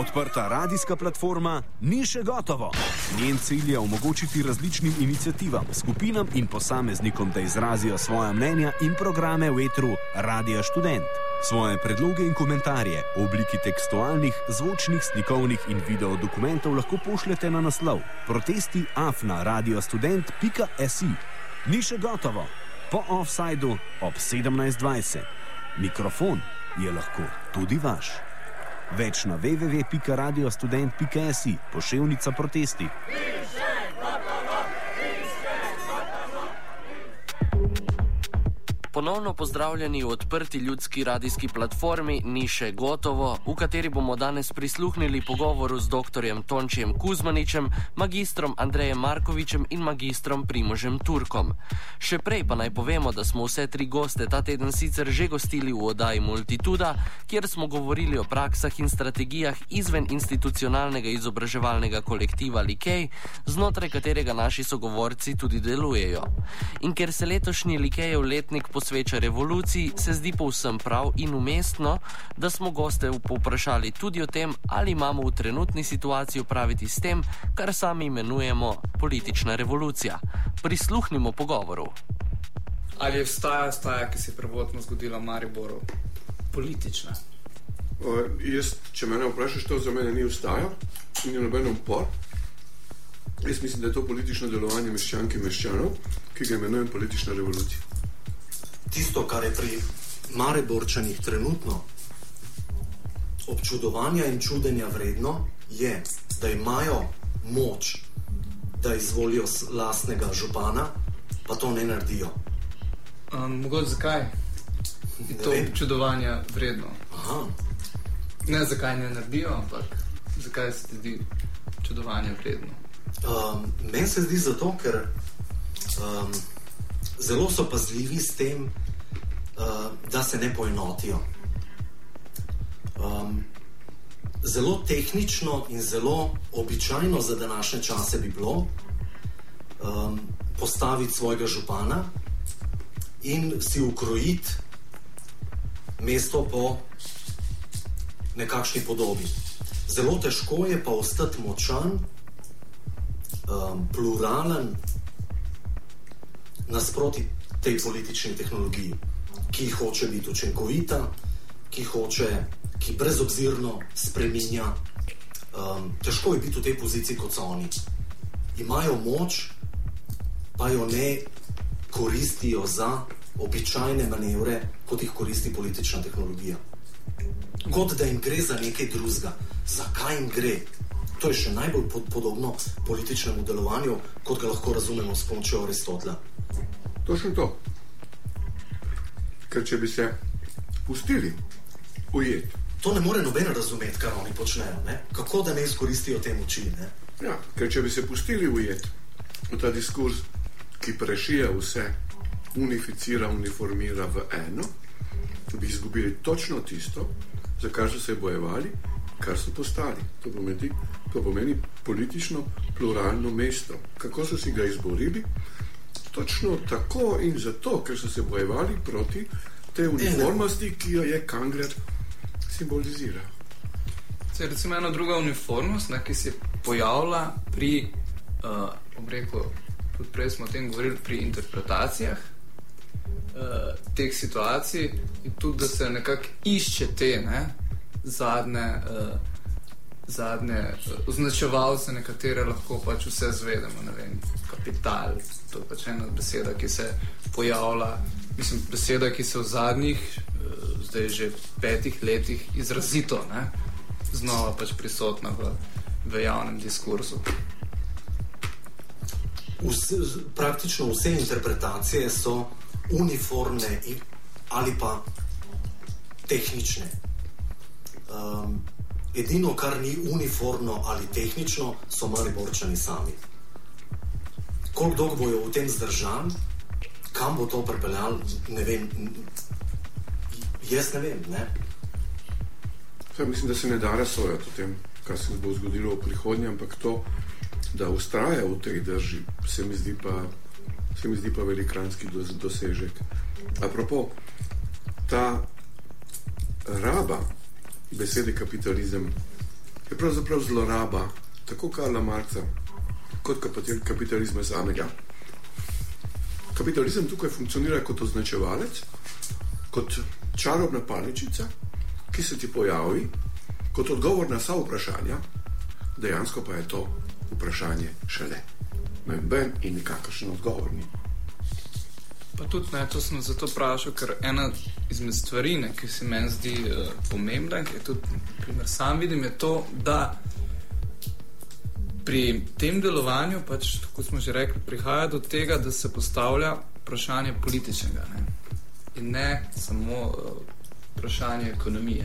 Odprta radijska platforma ni še gotovo. Njen cilj je omogočiti različnim iniciativam, skupinam in posameznikom, da izrazijo svoja mnenja in programe v etru Radia Študent. Svoje predloge in komentarje v obliki tekstualnih, zvočnih, slikovnih in video dokumentov lahko pošljete na naslov protesti@radiostudent.si. Ni še gotovo. Po offsajdu ob 17:20. Mikrofon je lahko tudi vaš. Več na www.radiostudent.si, poševnica protesti. Ponovno pozdravljeni v odprti ljudski radijski platformi Ni še gotovo, v kateri bomo danes prisluhnili pogovoru z doktorjem Tončijem Kuzmaničem, magistrom Andrejem Markovičem in magistrom Primožem Turkom. Še prej pa naj povemo, da smo vse tri goste ta teden sicer že gostili v oddaji Multituda, kjer smo govorili o praksah in strategijah izven institucionalnega izobraževalnega kolektiva Likej, znotraj katerega naši sogovorci tudi delujejo. In ker se letošnji Likejev letnik posveča revoluciji, se zdi povsem prav in umestno, da smo goste povprašali tudi o tem, ali imamo v trenutni situaciji opraviti s tem, kar sami imenujemo politična revolucija. Prisluhnimo pogovoru. Ali je vstaja, ki se je prvotno zgodila v Mariboru, politična? Če mene vprašaš, to za mene ni vstaja, ni noben upor. Jaz mislim, da je to politično delovanje meščank in meščanov, ki ga imenujem politična revolucija. Tisto, kar je pri Mariborčanih trenutno občudovanja in čudenja vredno, je, da imajo moč, da izvolijo lastnega župana, pa to ne naredijo. Mogoče zakaj je to občudovanja vredno? Aha. Ne zakaj ne naredijo, ampak zakaj se ti zdi občudovanja vredno? Meni se zdi zato, ker zelo so pazljivi s tem, da se ne poenotijo. Zelo tehnično in zelo običajno za današnje čase bi bilo postaviti svojega župana in si ukrojiti mesto po nekakšni podobi. Zelo težko je pa ostati močan, pluralen nasproti tej politični tehnologiji, ki hoče biti učinkovita, ki brezobzirno spreminja. Težko je biti v tej poziciji, kot so oni. Imajo moč, pa jo ne koristijo za običajne manevre, kot jih koristi politična tehnologija. Kot da jim gre za nekaj drugega. Zakaj jim gre? To je še najbolj podobno političnemu delovanju, kot ga lahko razumemo s pomočjo Aristotela. Točno to. Ker če bi se pustili ujeti. To ne more noben razumeti, kar oni počnejo, ne? Kako da ne izkoristijo te moči, ne? Ja, ker če bi se pustili ujeti v ta diskurs, ki prešije vse, unificira, uniformira v eno, bi izgubili točno tisto, za kar so se bojevali, kar so postali. To pomeni politično pluralno mesto. Kako so si ga izborili? Točno tako in zato, ker so se bojevali proti tej uniformnosti, ki jo je Kangler simboliziral. Recimo ena druga uniformnost, ki se pojavlja pri, tudi prej smo o tem govorili, pri interpretacijah teh situacij in tudi, da se nekako išče te zadnje označevalce, nekatere lahko pač vse zvedemo, ne vem, kapital, to je pač ena beseda, ki se pojavlja, mislim, beseda, ki se v zadnjih, zdaj že 5 letih izrazito, znova pač prisotna v javnem diskurzu. Praktično vse interpretacije so uniformne ali pa tehnične. Edino, kar ni uniformno ali tehnično, so Mariborčani sami. Koliko dolgo bojo v tem zdržan, kam bo to pripeljal, ne vem. Jaz ne vem, ne? Mislim, da se ne da razsojati o tem, kar se bo zgodilo v prihodnje, ampak to, da ustraja v tej drži, se mi zdi pa velikranski dosežek. Apropo, ta raba besede kapitalizem je pravzaprav zloraba tako Karla Marxa kot kapitalizma samega. Kapitalizem tukaj funkcionira kot označevalec, kot čarobna paličica, ki se ti pojavi kot odgovor na vsa vprašanja, dejansko pa je to vprašanje šele. Noben in nikakršen odgovor ni. Pa tudi ne, to sem zato vprašal, ker ena izmed stvari, ki se meni zdi pomembna, ki je tudi, primer, sam vidim, je to, da pri tem delovanju, pač, kot smo že rekli, prihaja do tega, da se postavlja vprašanje političnega, ne? In ne samo vprašanje ekonomije.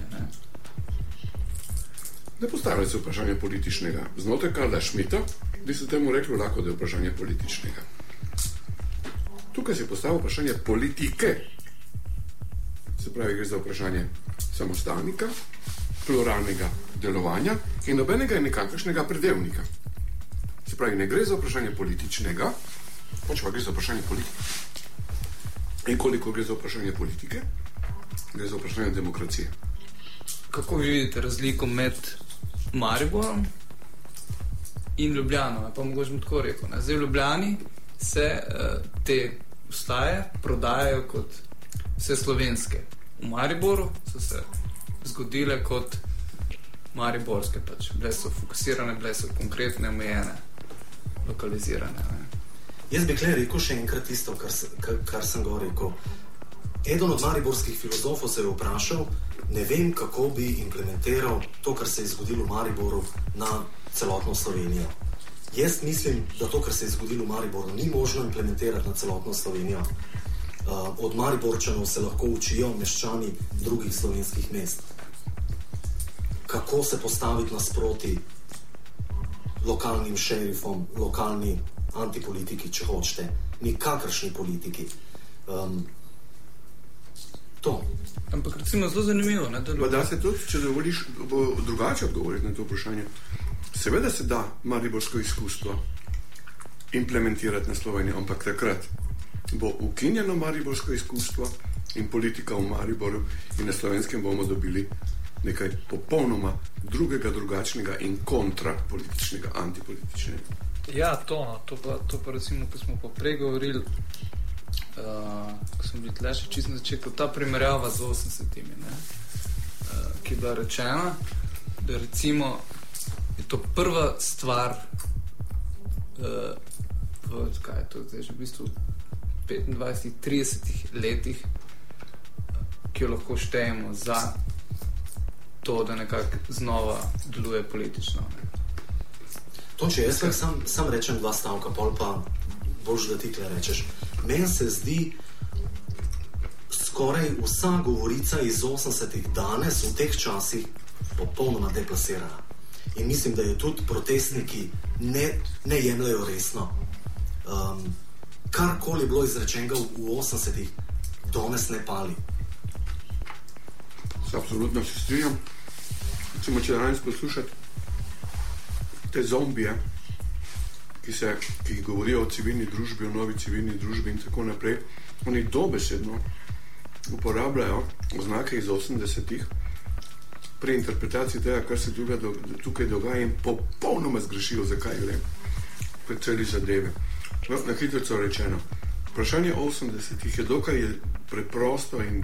Ne postavlja se vprašanje političnega. Znotraj Karla Schmitta bi se temu reklo lahko, da je vprašanje političnega. Tukaj se postavlja vprašanje politike. Se pravi, gre za vprašanje samostalnika, pluralnega delovanja in nobenega in nikakršnega predelnika. Se pravi, ne gre za vprašanje političnega, pač pa gre za vprašanje politike. In koliko gre za vprašanje politike, gre za vprašanje demokracije. Kako vi vidite razliko med Mariborom in Ljubljano? Pa mogoče bi tako rekel. Ne? Zdaj v Ljubljani se te vstaje prodajajo kot vse slovenske. V Mariboru so se zgodile kot mariborske. Pač. Bile so fokusirane, bile so konkretne, omejene, lokalizirane. Ne? Jaz bi kle rekel še enkrat tisto, kar sem go rekel. Eden od mariborskih filozofov se je vprašal, ne vem, kako bi implementiral to, kar se je zgodilo v Mariboru na celotno Slovenijo. Jaz mislim, da to, kar se je zgodilo v Mariboru, ni možno implementirati na celotno Slovenijo. Od Mariborčanov se lahko učijo meščani drugih slovenskih mest. Kako se postaviti nasproti lokalnim šerifom, lokalni antipolitiki, če hočete, nikakršni politiki. To. Ampak recimo zelo zanimivo. Ne, pa da se tudi, če dovoliš drugače odgovoriti na to vprašanje. Seveda se da mariborsko izkustvo implementirati na Slovenijo, ampak takrat bo ukinjeno mariborsko izkustvo in politika v Mariboru in na Slovenskem bomo dobili nekaj popolnoma drugega, drugačnega in kontrapolitičnega, antipolitičnega. Ja, to pa recimo, ko smo pa pregovorili, ko smo bili tle še čisto na začetku, ta primerjava z 80-timi, ki je bila rečena, da recimo je to prva stvar kaj je to zdaj že v bistvu 25-30 letih, ki jo lahko štejemo za to, da nekako znova deluje politično. To, če jaz sam rečem dva stavka, pol pa boš, da ti tle rečeš. Meni se zdi skoraj vsa govorica iz 80-ih danes v teh časih popolnoma deplasirana. In mislim, da jo tudi protestniki ne jemljajo resno. Karkoli je bilo izrečenega v 80-ih, danes ne pali. Absolutno se strinjam. Recimo, če danes poslušati te zombije, ki govorijo o civilni družbi, o novi civilni družbi in tako naprej, oni dobesedno uporabljajo oznake iz 80-ih pri interpretaciji tega, kar se tukaj dogaja in popolnoma zgrešijo, zakaj gre pri celi zadeve. No, na hitro rečeno, vprašanje 80-ih je dokaj preprosto in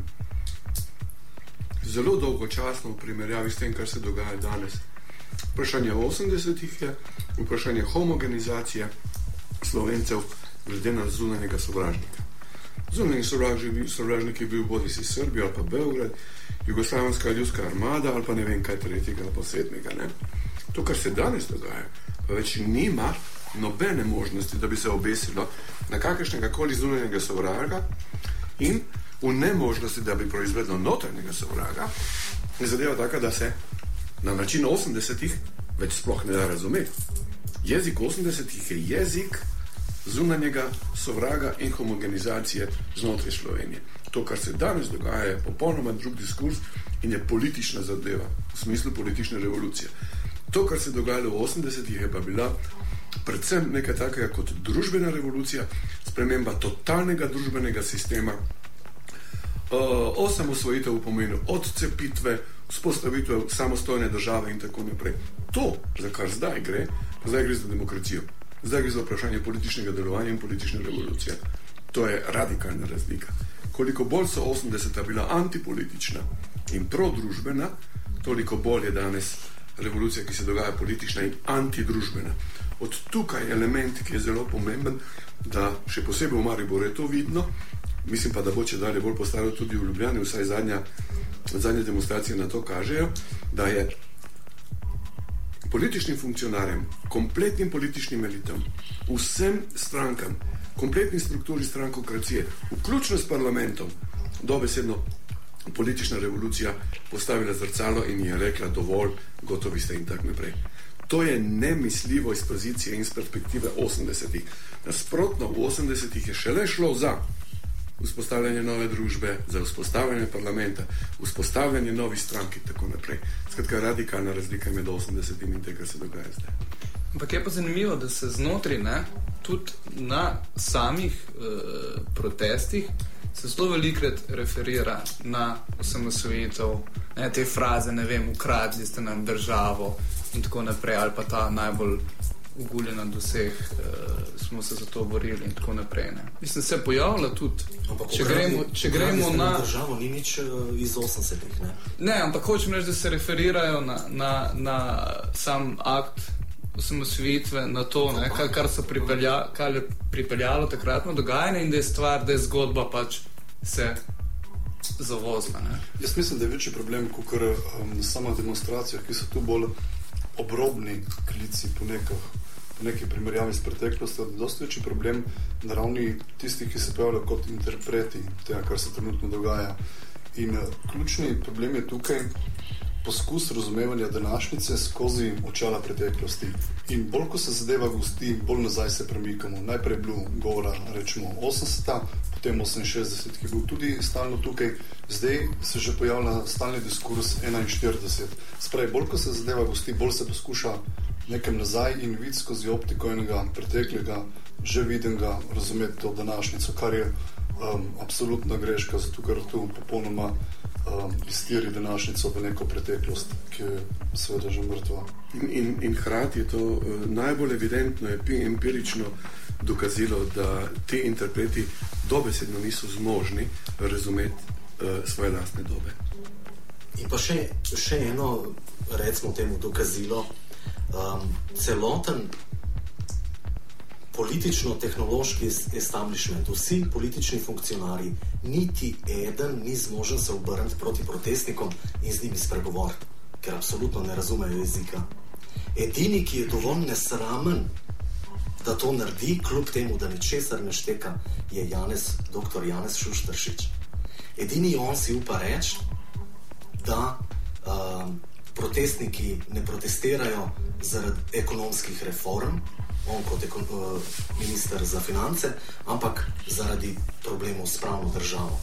zelo dolgočasno v primerjavi s tem, kar se dogaja danes. Vprašanje 80-ih je vprašanje homogenizacije Slovencev glede na zunanjega sovražnika. Zunanji sovražnik je bil bodisi Srbija ali pa Beograd, Jugoslovanska ljudska armada ali pa ne vem kaj tretjega ali pa sedmega. Ne? To, kar se danes dogaja, pa več nima nobene možnosti, da bi se obesilo na kakršnega koli zunanjega sovraga in v nemožnosti, da bi proizvedlo notranjega sovraga, je zadeva taka, da se na način 80-ih več sploh ne da razumeti. Jezik 80-ih je jezik zunanjega sovraga in homogenizacije znotraj Slovenije. To, kar se danes dogaja, je popolnoma drug diskurs in je politična zadeva, v smislu politične revolucije. To, kar se dogajalo v 80-ih, je pa bila predvsem nekaj takega kot družbena revolucija, sprememba totalnega družbenega sistema, osamosvojitev v pomenu odcepitve, vzpostavitev samostojne države in tako naprej. To, za kar zdaj gre za demokracijo. Zdaj gre za vprašanje političnega delovanja in politične revolucije. To je radikalna razlika. Koliko bolj so 80-ta bila antipolitična in prodružbena, toliko bolj je danes revolucija, ki se dogaja politična in antidružbena. Od tukaj element, ki je zelo pomemben, da še posebej v Mariboru je to vidno, mislim pa, da bo če dalje bolj postalo tudi v Ljubljani, vsaj zadnje demonstracije na to kažejo, da je političnim funkcionarjem, kompletnim političnim elitom, vsem strankam, kompletni strukturi strankokracije, vključno s parlamentom, dobesedno politična revolucija postavila zrcalo in je rekla dovolj, gotovi ste in tak naprej. To je nemisljivo iz pozicije in iz perspektive 80-ih. Nasprotno, v 80-ih je šele šlo za vzpostavljanje nove družbe, za vzpostavljanje parlamenta, vzpostavljanje novih strank in tako naprej. Skratka, radikalna razlika med 80-im in tega se dogaja zdaj. Ampak je pa zanimivo, da se znotraj, tudi na samih protestih se zelo velikrat referira na osamosvojitev, te fraze, ne vem, ukradli ste nam državo in tako naprej, ali pa ta najbolj uguljena do vseh, smo se za to borili in tako naprej. Mislim, se pojavlja tudi, če gremo na državo, ni nič iz 80-ih, ne? Ne, ampak hočem reči, da se referirajo na sam akt osamosvojitve, na to, kar je pripeljalo takratno dogajanje in da je stvar, da je zgodba pač se zavozila. Jaz mislim, da je večji problem, kakor na samih demonstracijah, ki so tu bolj obrobni klici po neki primerjavi s preteklostjo, da je dosti večji problem na ravni tistih, ki se pojavljajo kot interpreti tega, kar se trenutno dogaja. In ključni problem je tukaj poskus razumevanja današnjice skozi očala preteklosti. In bolj, ko se zadeva gosti, bolj nazaj se premikamo. Najprej je bilo govora, rečemo, 80-ta, potem 68, ki je bil tudi stalno tukaj. Zdaj se že pojavlja stalni diskurs 41. Spravi, bolj, ko se zadeva gosti, bolj se poskuša nekem nazaj in videti skozi optiko enega preteklega, že videnega, razumeti to današnjico, kar je absolutna greška, zato ker tu popolnoma iztiri današnjico v neko preteklost, ki je seveda že mrtva. In hkrati je to najbolj evidentno, empirično dokazilo, da ti interpreti dobesedno niso zmožni razumeti svoje lastne dobe. In pa še eno, recimo temu, dokazilo, celoten politično-tehnološki establishment, vsi politični funkcionarji, niti eden ni zmožen se obrniti proti protestnikom in z njimi spregovoriti, ker absolutno ne razumejo jezika. Edini, ki je dovolj nesramen, da to naredi, kljub temu, da ničesar ne šteka, je dr. Janez Šušteršič. Edini on si upa reči, da protestniki ne protestirajo zaradi ekonomskih reform, on kot minister za finance, ampak zaradi problemov s pravno državo.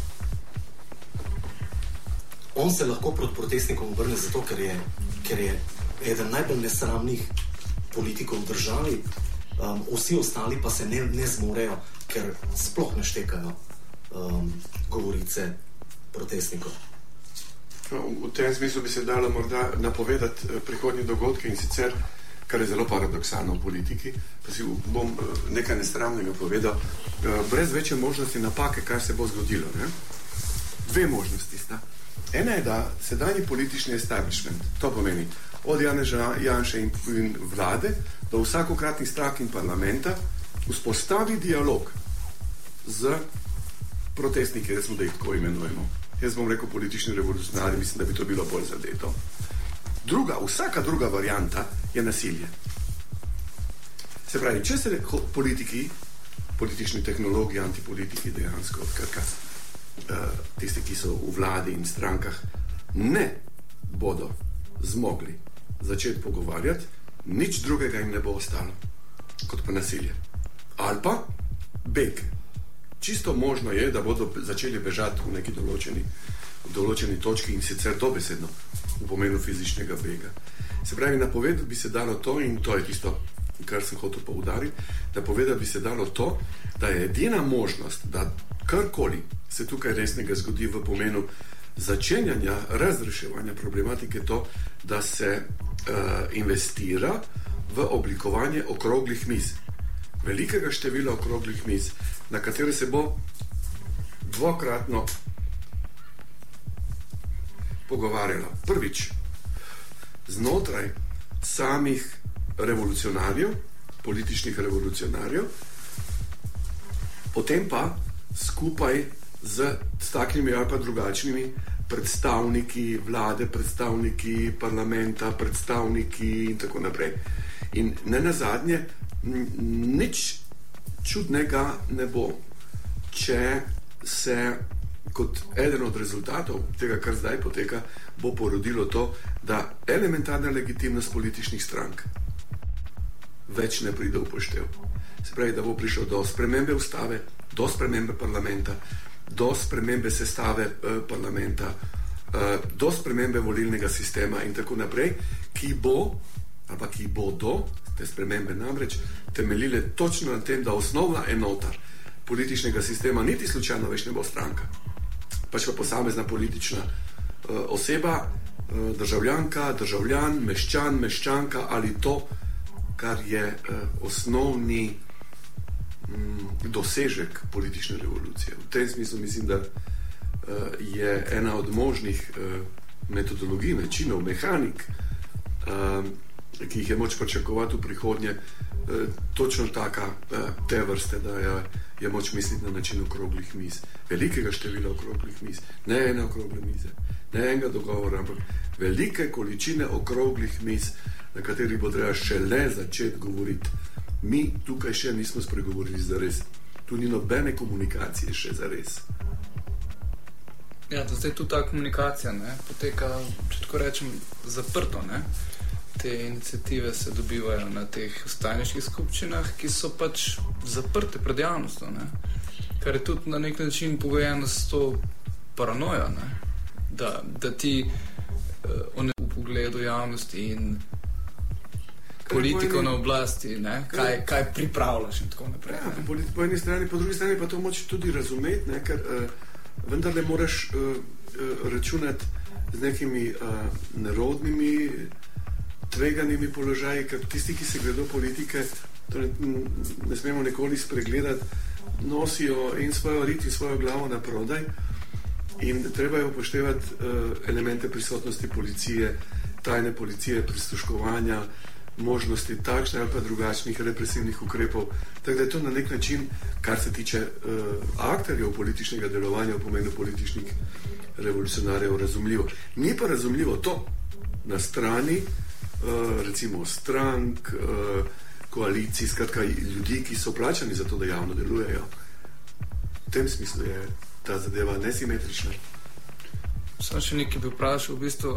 On se lahko proti protestnikom obrne zato, ker je eden najbolj nesramnih politikov v državi, vsi ostali pa se ne zmorejo, ker sploh ne štekajo govorice protestnikov. V tem smislu bi se dalo morda napovedati prihodnje dogodke in sicer, kar je zelo paradoksalno v politiki, pa si bom nekaj nesramnega povedal, brez večje možnosti napake, kaj se bo zgodilo. Dve možnosti sta. Ena je, da sedanji politični establishment, to pomeni od Janeza Janše in vlade do vsakokratnih strank in parlamenta, vzpostavi dialog z protestniki, recimo, da jih tako imenujemo. Jaz bom rekel politični revolucionarji, mislim, da bi to bilo bolj zadeto. Vsaka druga varianta je nasilje. Se pravi, če se politični tehnologi, antipolitiki dejansko, tisti, ki so v vladi in strankah, ne bodo zmogli začeti pogovarjati, nič drugega jim ne bo ostalo kot pa nasilje. Ali pa beg. Čisto možno je, da bodo začeli bežati v neki določeni točki in sicer dobesedno v pomenu fizičnega bega. Se pravi, napovedati bi se dalo to, in to je tisto, kar sem hotel poudariti, napovedati bi se dalo to, da je edina možnost, da karkoli se tukaj resnega zgodi v pomenu začenjanja razreševanja problematike to, da se investira v oblikovanje okroglih miz. Velikega števila okroglih miz, na katere se bo dvokratno pogovarjala. Prvič, znotraj samih revolucionarjev, političnih revolucionarjev, potem pa skupaj z takšnimi ali pa drugačnimi predstavniki vlade, predstavniki parlamenta, predstavniki in tako naprej. In ne nazadnje, nič čudnega ne bo, če se kot eden od rezultatov tega, kar zdaj poteka, bo porodilo to, da elementarna legitimnost političnih strank več ne pride v poštev. Se pravi, da bo prišlo do spremembe ustave, do spremembe parlamenta, do spremembe sestave parlamenta, do spremembe volilnega sistema in tako naprej, ki bodo te spremembe namreč temeljile točno na tem, da osnovna enota političnega sistema niti slučajno več ne bo stranka, pač pa posamezna politična oseba, državljanka, državljan, meščan, meščanka ali to, kar je osnovni dosežek politične revolucije. V tem smislu mislim, da je ena od možnih metodologij, načinov, mehanik, ki jih je moč pričakovati v prihodnje, točno taka te vrste, da je moč misliti na način okroglih miz. Velikega števila okroglih miz. Ne ene okrogle mize, ne enega dogovora, ampak velike količine okroglih miz, na katerih bo treba šele začeti govoriti. Mi tukaj še nismo spregovorili zares. Tu ni nobene komunikacije še zares. Ja, zdaj tu ta komunikacija poteka, če tako rečem, zaprto. Te iniciative se dobivajo na teh vstajniških skupščinah, ki so pač zaprte pred javnostjo. Kar je tudi na nek način pogojeno s to paranojo, da ti v pogledu javnosti in politikov na oblasti, kaj pripravljaš in tako naprej. Ja, po eni strani, po drugi strani pa to moč tudi razumeti, ker vendarle moraš računati z nekimi nerodnimi, tveganimi položaji, ker tisti, ki se gredo politike, torej ne smemo nikoli spregledati, nosijo in svojo rit in svojo glavo na prodaj in treba je upoštevati elemente prisotnosti policije, tajne policije, prisluškovanja, možnosti takšne ali pa drugačnih represivnih ukrepov. Tako da je to na nek način, kar se tiče akterjev političnega delovanja v pomenu političnih revolucionarjev, razumljivo. Ni pa razumljivo to na strani recimo strank, koalicij, skratka ljudi, ki so plačani za to, da javno delujejo. V tem smislu je ta zadeva nesimetrična. Samo še nekaj bi vprašal, v bistvu,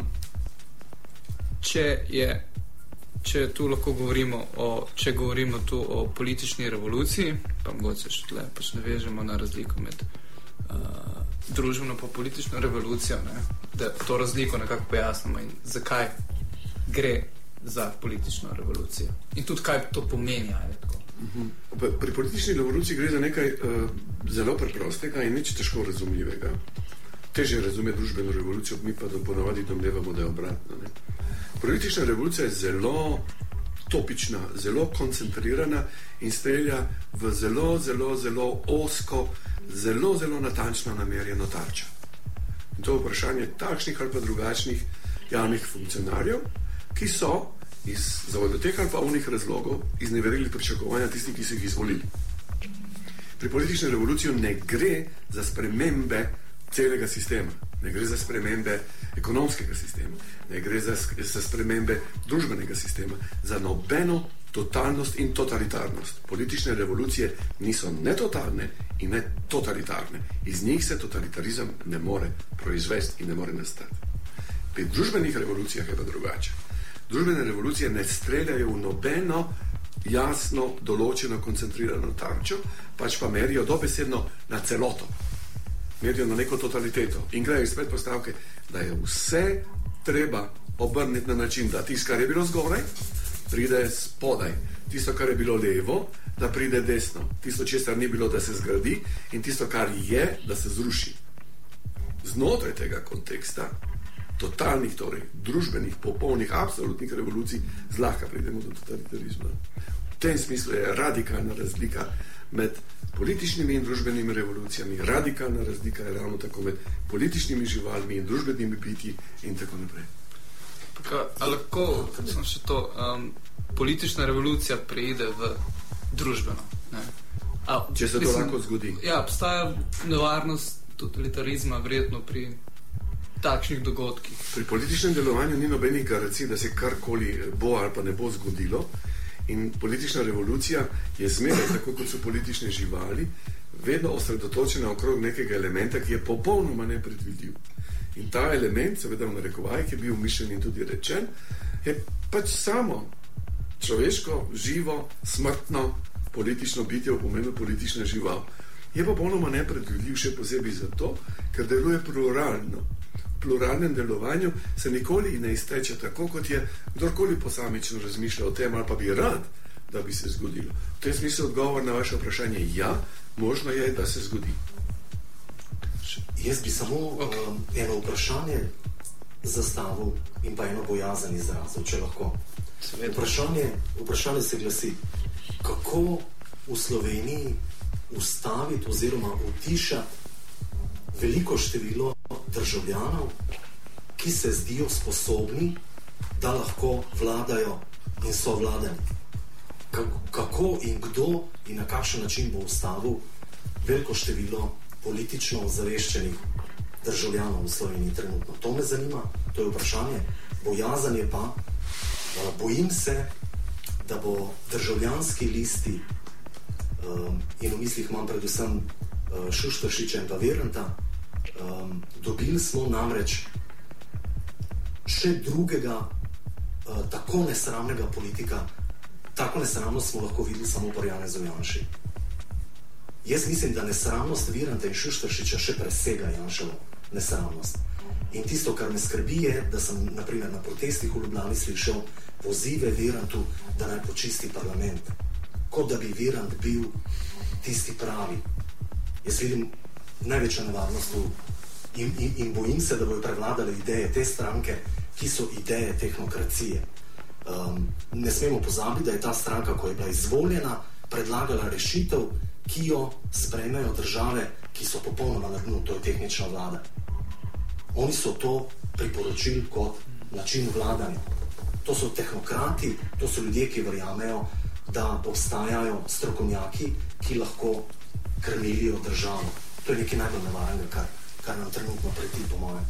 če tu lahko govorimo tu o politični revoluciji, pa mogoče še tle pač navežemo na razliko med družbeno pa politično revolucijo, da to razliko nekako pojasnimo in zakaj gre za politično revolucijo. In tudi kaj to pomeni, ali tako. Pri politični revoluciji gre za nekaj zelo preprostega in nič težko razumljivega. Težje razume družbeno revolucijo, mi pa ponavadi domnevamo, da je obratno. Politična revolucija je zelo topična, zelo koncentrirana in strelja v zelo, zelo, zelo ozko, zelo, zelo natančno namerjeno tarčo. In to je vprašanje takšnih ali pa drugačnih javnih funkcionarjev, ki so iz zavoljo teh ali pa onih razlogov izneverili pričakovanja tistih, ki so jih izvolili. Pri politični revoluciji ne gre za spremembe celega sistema, ne gre za spremembe ekonomskega sistema, ne gre za spremembe družbenega sistema, za nobeno totalnost in totalitarnost. Politične revolucije niso ne totalne in ne totalitarne. Iz njih se totalitarizem ne more proizvesti in ne more nastati. Pri družbenih revolucijah je pa drugače. Družbene revolucije ne streljajo v nobeno jasno določeno koncentrirano tarčo, pač pa merijo dobesedno na celoto. Merijo na neko totaliteto in grejo iz predpostavke, da je vse treba obrniti na način, da tisto, kar je bilo zgoraj, pride spodaj. Tisto, kar je bilo levo, da pride desno. Tisto, česar ni bilo, da se zgradi in tisto, kar je, da se zruši. znotraj tega konteksta totalnih, torej družbenih, popolnih, absolutnih revolucij zlahka pridemo do totalitarizma. V tem smislu je radikalna razlika med političnimi in družbenimi revolucijami, radikalna razlika je ravno tako med političnimi živalmi in družbenimi bitji in tako naprej. A lahko, samo še to, politična revolucija preide v družbeno, ne? Če se to lahko zgodi. Ja, obstaja nevarnost totalitarizma verjetno pri takšnih dogodkih. Pri političnem delovanju ni nobenih garancij, da se karkoli bo ali pa ne bo zgodilo. In politična revolucija je zmeraj, tako kot so politične živali, vedno osredotočena okrog nekega elementa, ki je popolnoma nepredvidljiv. In ta element, seveda v narekovajih, ki je bil mišljen in tudi rečen, je pač samo človeško, živo, smrtno, politično bitje v pomenu politična žival. Je popolnoma nepredvidljiv, še posebej zato, ker deluje pluralno. V pluralnem delovanju se nikoli ne izteče tako, kot je kdorkoli posamično razmišlja o tem, ali pa bi rad, da bi se zgodilo. V tem smislu odgovor na vaše vprašanje ja, možno je, da se zgodi. Jaz bi samo eno vprašanje zastavil in pa eno bojazen izrazil, če lahko. Vprašanje se glasi, kako v Sloveniji ustaviti oziroma utišati veliko število državljanov, ki se zdijo sposobni, da lahko vladajo in so vladani. Kako in kdo in na kakšen način bo ustavil veliko število politično ozaveščenih državljanov v Sloveniji trenutno. To me zanima, to je vprašanje. Bojazen je pa, bojim se, da bo državljanski listi, in v mislih imam predvsem Šuštaršiča in pa Viranta, dobili smo namreč še drugega tako nesramnega politika, tako nesramnost smo lahko videli samo pri Janezu Janši. Jaz mislim, da nesramnost Viranta in Šuštaršiča še presega Janševo nesramnost. In tisto, kar me skrbi, je, da sem naprimer na protestih v Ljubljani slišal pozive Virantu, da naj počisti parlament. Kot da bi Virant bil tisti pravi. Jaz vidim največjo nevarnost in bojim se, da bojo prevladale ideje te stranke, ki so ideje tehnokracije. Ne smemo pozabiti, da je ta stranka, ko je bila izvoljena, predlagala rešitev, ki jo sprejmejo države, ki so popolnoma na dnu, to je tehnična vlada. Oni so to priporočili kot način vladanja. To so tehnokrati, to so ljudje, ki verjamejo, da obstajajo strokovnjaki, ki lahko krmilijo državo. To je nekaj najbolj nevarnega, kar nam trenutno preti, po mojem.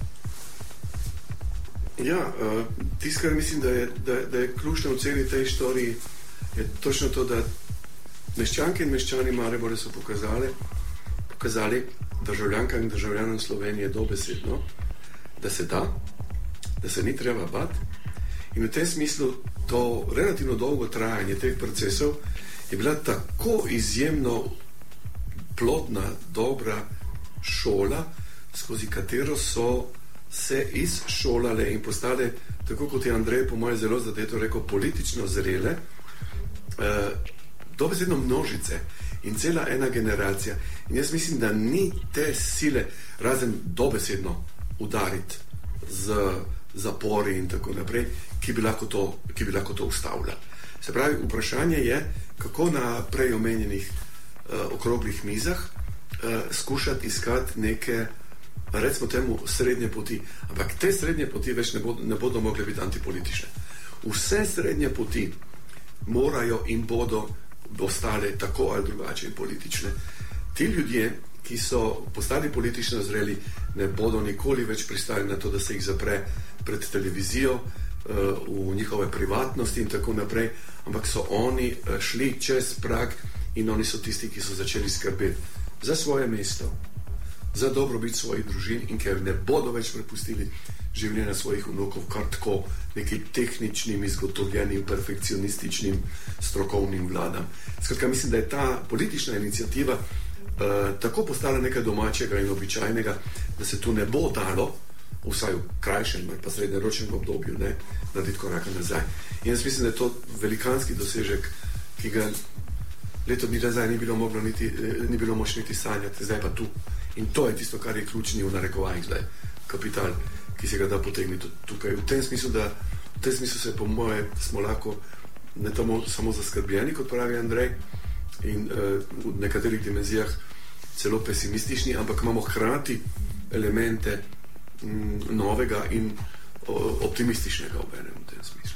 Ja, tisto, kar mislim, da je ključno v celi tej storiji, je točno to, da meščanke in meščani Maribora so pokazali državljankam in državljanom Slovenije dobesedno, da se da, da se ni treba bati. In v tem smislu to relativno dolgo trajanje teh procesov je bila tako izjemno plodna, dobra šola, skozi katero so se izšolale in postale, tako kot je Andrej po moje zelo zadeto rekel, politično zrele, dobesedno množice in cela ena generacija. In jaz mislim, da ni te sile, razen dobesedno udariti z zapori in tako naprej, ki bi lahko to ustavlja. Se pravi, vprašanje je, kako na prej omenjenih okroglih mizah skušati iskati neke, recimo temu, srednje poti. Ampak te srednje poti več ne bodo mogle biti antipolitične. Vse srednje poti morajo in bodo ostale tako ali drugače politične. Ti ljudje, ki so postali politično zreli, ne bodo nikoli več pristali na to, da se jih zapre pred televizijo, v njihove privatnosti in tako naprej, ampak so oni šli čez prag in oni so tisti, ki so začeli skrbeti za svoje mesto, za dobrobit svojih družin in ker ne bodo več prepustili življenja svojih vnukov kar tako nekim tehničnim, izgotovljenim, perfekcionističnim, strokovnim vladam. Skratka, mislim, da je ta politična iniciativa tako postala nekaj domačega in običajnega, da se tu ne bo dalo, vsaj v krajšem ali pa srednjeročnem obdobju, narediti koraka nazaj. In jaz mislim, da je to velikanski dosežek, ki ga leto dni nazaj ni bilo moč niti sanjati, zdaj pa tu. In to je tisto, kar je ključni v narekovajih zdaj, kapital, ki se ga da potegniti tukaj. V tem smislu se po moje smo lahko ne samo zaskrbljeni, kot pravi Andrej, in v nekaterih dimenzijah celo pesimistični, ampak imamo hkrati elemente novega in optimističnega obenem v tem smislu.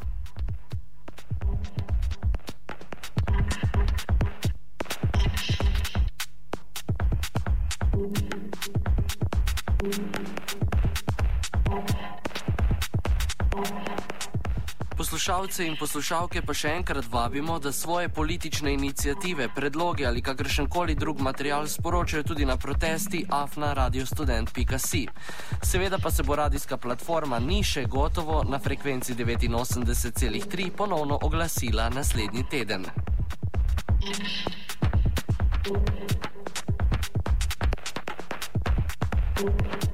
Poslušalce in poslušalke pa še enkrat vabimo, da svoje politične iniciative, predloge ali kakršenkoli drug material sporočajo tudi na protesti afna.radiostudent.si. Seveda pa se bo radijska platforma Ni še gotovo na frekvenci 89,3 ponovno oglasila naslednji teden. Thank you.